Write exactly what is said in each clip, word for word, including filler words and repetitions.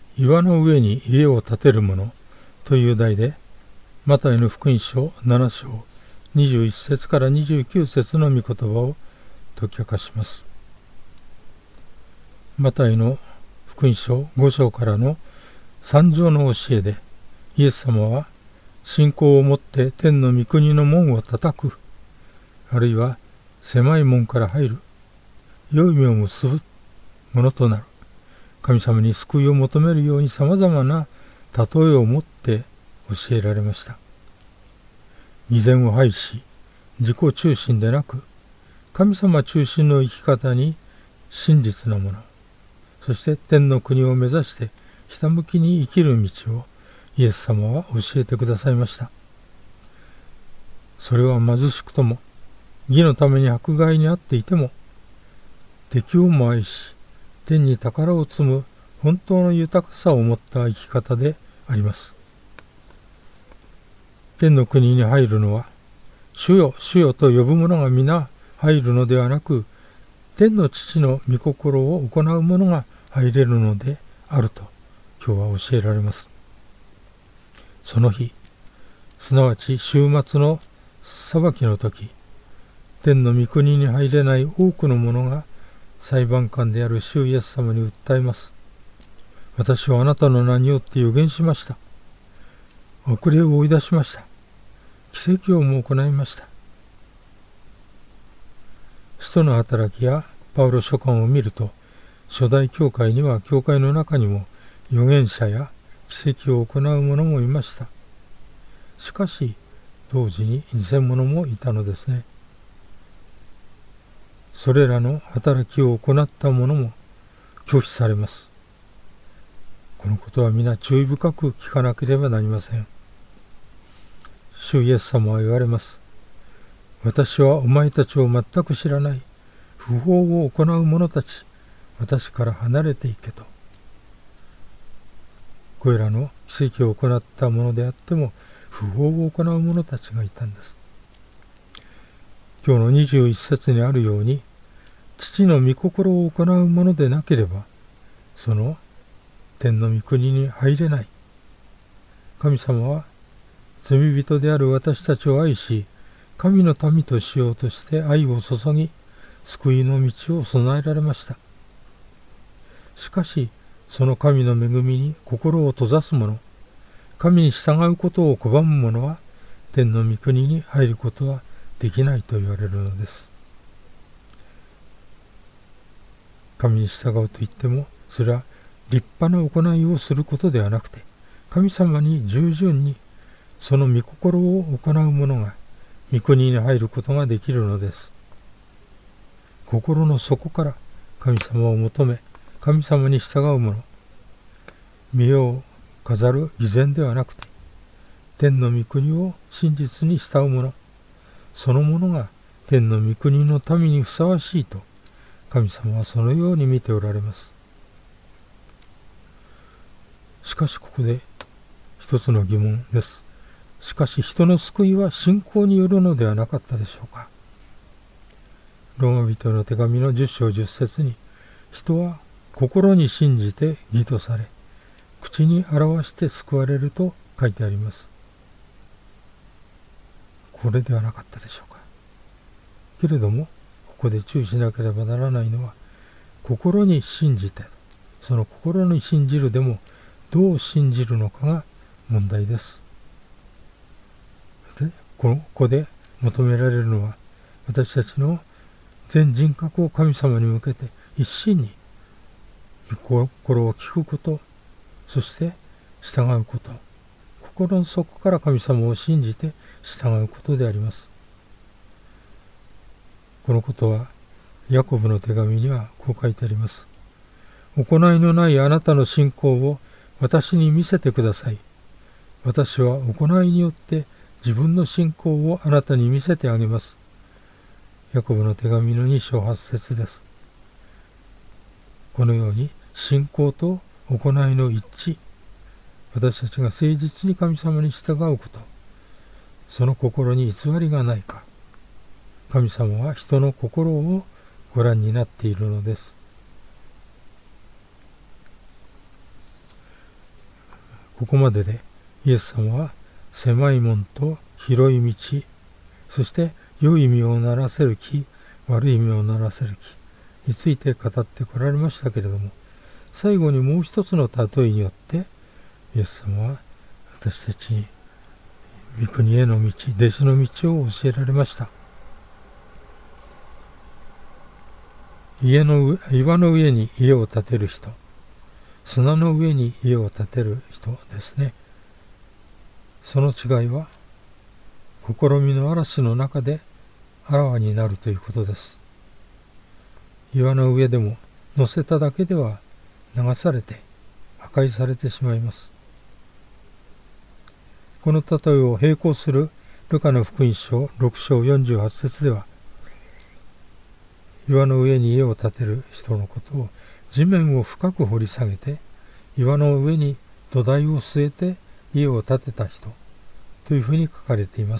岩の上に家を建てる者という題で、マタイの福音書なな章にじゅういっ節からにじゅうきゅう節の御言葉を解き明かします。マタイの福音書ご章からの三条の教えで、イエス様は信仰を持って天の御国の門を叩く、あるいは狭い門から入る、良い実を結ぶものとなる、神様に救いを求めるようにさまざまな例えを持って教えられました。偽善を排し、自己中心でなく、神様中心の生き方に真実なもの、そして天の国を目指してひたむきに生きる道をイエス様は教えてくださいました。それは貧しくとも、義のために迫害にあっていても、敵をも愛し、天に宝を積む本当の豊かさを持った生き方であります。天の国に入るのは、主よ、主よと呼ぶ者が皆入るのではなく、天の父の御心を行う者が入れるのであると今日は教えられます。その日、すなわち週末の裁きの時、天の御国に入れない多くの者が裁判官である主イエス様に訴えます。私はあなたの名によって預言しました。遅れを追い出しました。奇跡をも行いました。使徒の働きやパウロ書簡を見ると、初代教会には教会の中にも預言者や奇跡を行う者もいました。しかし、同時に偽物もいたのですね。それらの働きを行った者も拒否されます。このことは皆注意深く聞かなければなりません。主イエス様は言われます。私はお前たちを全く知らない。不法を行う者たち、私から離れていけと。これらの奇跡を行った者であっても、不法を行う者たちがいたんです。今日のにじゅういち節にあるように、父の御心を行うものでなければ、その天の御国に入れない。神様は罪人である私たちを愛し、神の民としようとして愛を注ぎ、救いの道を備えられました。しかし、その神の恵みに心を閉ざす者、神に従うことを拒む者は、天の御国に入ることはできないと言われるのです。神に従うと言っても、それは立派な行いをすることではなくて、神様に従順にその御心を行う者が御国に入ることができるのです。心の底から神様を求め、神様に従う者、見栄を飾る偽善ではなくて、天の御国を真実に慕う者、その者が天の御国の民にふさわしいと、神様はそのように見ておられます。しかしここで一つの疑問です。しかし人の救いは信仰によるのではなかったでしょうか。ローマ人の手紙のじゅっ章じゅっ節に、人は心に信じて義とされ、口に表して救われると書いてあります。これではなかったでしょうか。けれども、ここで注意しなければならないのは、心に信じて、その心に信じるでも、どう信じるのかが問題です。で、ここで求められるのは、私たちの全人格を神様に向けて一心に心を聞くこと、そして従うこと、心の底から神様を信じて従うことであります。このことはヤコブの手紙にはこう書いてあります。行いのないあなたの信仰を私に見せてください。私は行いによって自分の信仰をあなたに見せてあげます。ヤコブの手紙のに章はち節です。このように信仰と行いの一致、私たちが誠実に神様に従うこと、その心に偽りがないか、神様は人の心をご覧になっているのです。 ここまででイエス様は狭い門と広い道、そして良い実をならせる木、悪い実をならせる木について語ってこられましたけれども、最後にもう一つの例えによってイエス様は私たちに御国への道、弟子の道を教えられました。家の上、岩の上に家を建てる人、砂の上に家を建てる人ですね。その違いは試みの嵐の中であらわになるということです。岩の上でも乗せただけでは流されて破壊されてしまいます。この例えを並行するルカの福音書ろく章よんじゅうはち節では、岩の上に家を建てる人のことを地面を深く掘り下げて岩の上に土台を据えて家を建てた人というふうに書かれています。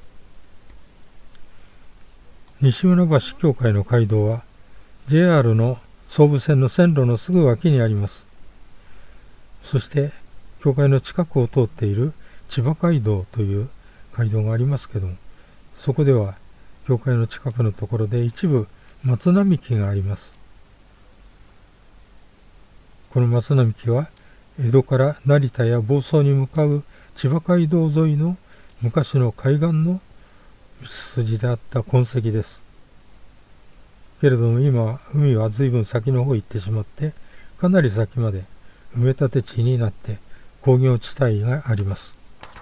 西船橋教会の街道は ジェイアール の総武線の線路のすぐ脇にあります。そして教会の近くを通っている千葉街道という街道がありますけども、そこでは教会の近くのところで一部松並木があります。この松並木は江戸から成田や房総に向かう千葉街道沿いの昔の海岸の道筋であった痕跡です。けれども今海は随分先の方へ行ってしまって、かなり先まで埋め立て地になって工業地帯があります。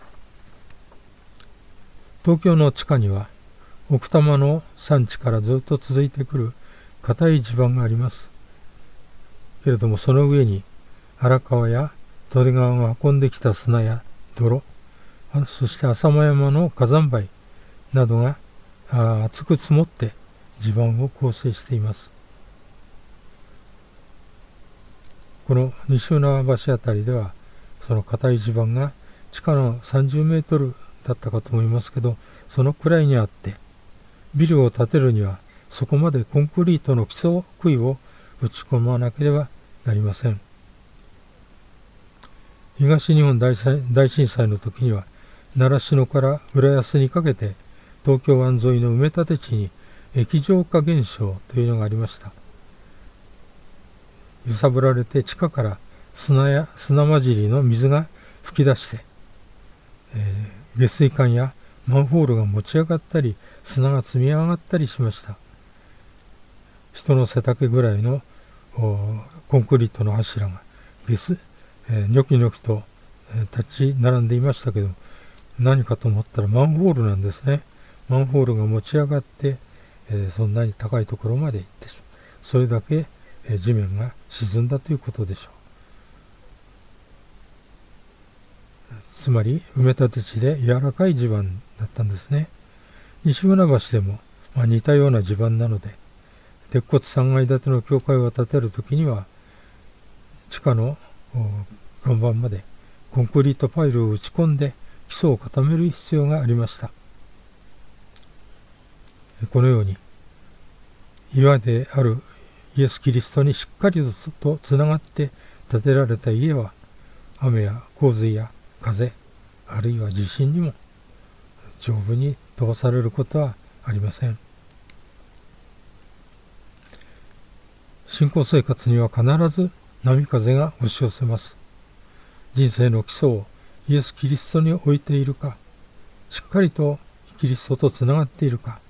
東京の地下には奥多摩の山地からずっと続いてくる固い地盤があります。けれどもその上に荒川や利根川が運んできた砂や泥、そして浅間山の火山灰などが厚く積もって地盤を構成しています。この西船橋あたりではその固い地盤が地下のさんじゅうメートルだったかと思いますけど、そのくらいにあって、ビルを建てるにはそこまでコンクリートの基礎杭を打ち込まなければなりません。東日本大震災の時には習志野から浦安にかけて東京湾沿いの埋め立て地に液状化現象というのがありました。揺さぶられて地下から砂や砂混じりの水が噴き出して、えー、下水管やマンホールが持ち上がったり砂が積み上がったりしました。人の背丈ぐらいのコンクリートの柱がゲス、えー、ニョキニョキと、えー、立ち並んでいましたけど、何かと思ったらマンホールなんですね。マンホールが持ち上がって、えー、そんなに高いところまで行ってしまう。それだけ、えー、地面が沈んだということでしょう。つまり埋め立て地で柔らかい地盤だったんですね。西船橋でも、まあ、似たような地盤なので、鉄骨さんがい建ての教会を建てるときには地下の岩盤までコンクリートパイルを打ち込んで基礎を固める必要がありました。このように岩であるイエス・キリストにしっかりとつながって建てられた家は雨や洪水や風、あるいは地震にも丈夫に飛ばされることはありません。信仰生活には必ず波風が押し寄せます。人生の基礎をイエス・キリストに置いているか、しっかりとキリストとつながっているか、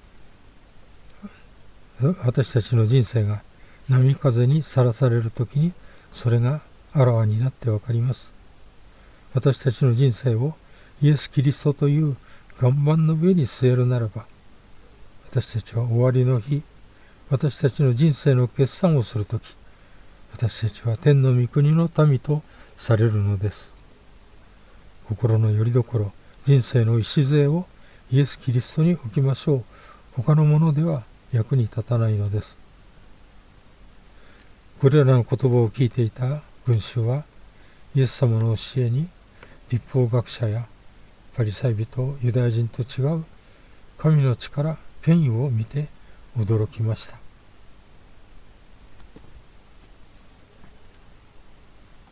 私たちの人生が波風にさらされるときにそれがあらわになってわかります。私たちの人生をイエス・キリストという岩盤の上に据えるならば、私たちは終わりの日、私たちの人生の決算をするとき、私たちは天の御国の民とされるのです。心の拠り所、人生の礎をイエス・キリストに置きましょう。他のものでは役に立たないのです。これらの言葉を聞いていた群衆は、イエス様の教えに律法学者やパリサイ人、ユダヤ人と違う神の力、権威を見て驚きました。